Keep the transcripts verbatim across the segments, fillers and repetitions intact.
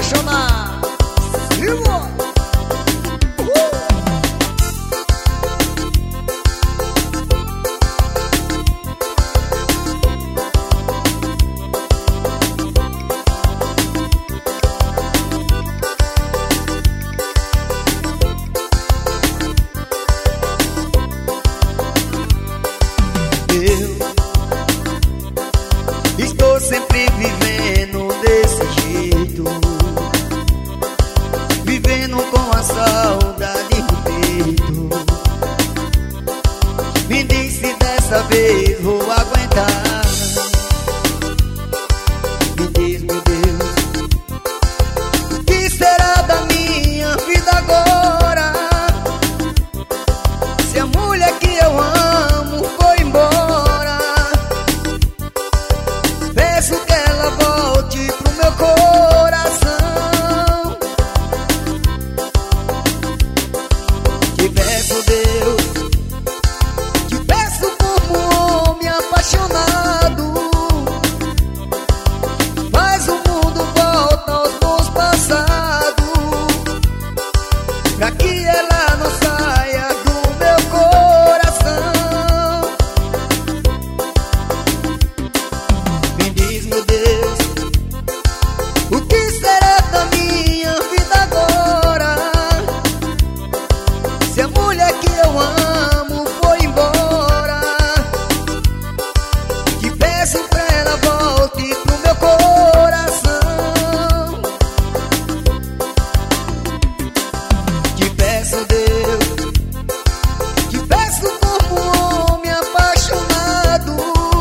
apaixonar. Viu? Estou sempre vivendo desse jeito, vivendo com a saudade no peito. Me diz se dessa vez vou aguentar. Me diz, meu Deus, o que será da minha vida agora? Se a mulher que eu amo foi embora, peço que ela volte pro meu coração. Te peço, Deus, te peço como um homem apaixonado. Faz o mundo volta aos bons passados, pra que ela não saia do meu coração. Me diz, meu Deus, o que será da minha vida agora? Se a mulher que eu amo foi embora, te peço pra ela volte pro meu coração. Te peço, Deus, te peço como um homem apaixonado.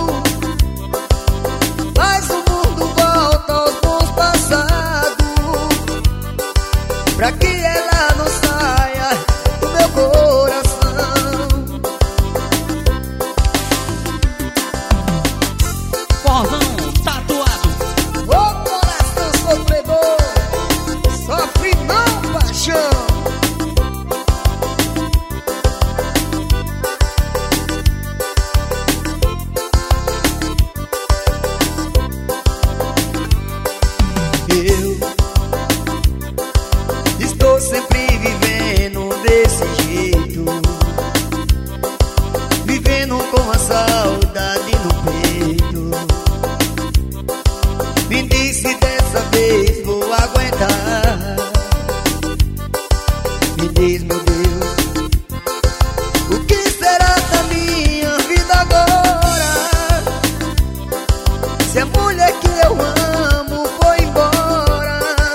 Faz o mundo volta aos bons passados, pra que ela não saia do meu coração. Forrozão tatuado. Ô coração sofredor, sofre não, paixão. Eu estou sempre vivendo desse jeito, vivendo com a saudade no peito. Me diz se dessa vez vou aguentar. Me diz, meu Deus, o que será da minha vida agora? Se a mulher que eu amo foi embora,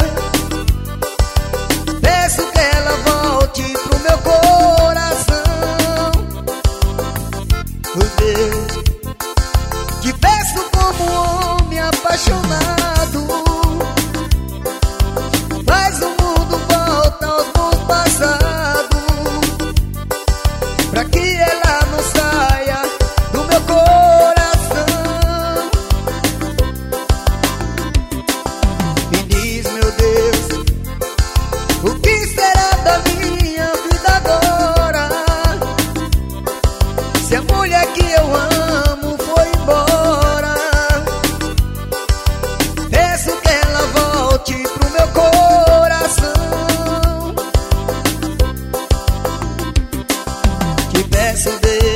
peço que ela volte pro meu coração. Oh Deus, te peço como um homem apaixonado. Faz o mundo volta aos bons passados, pra que ela não saia do meu coração. Me diz, meu Deus, o que será da minha vida agora? Se a mulher que eu amo foi embora, peço que ela volte pro meu coração. Te peço, Deus,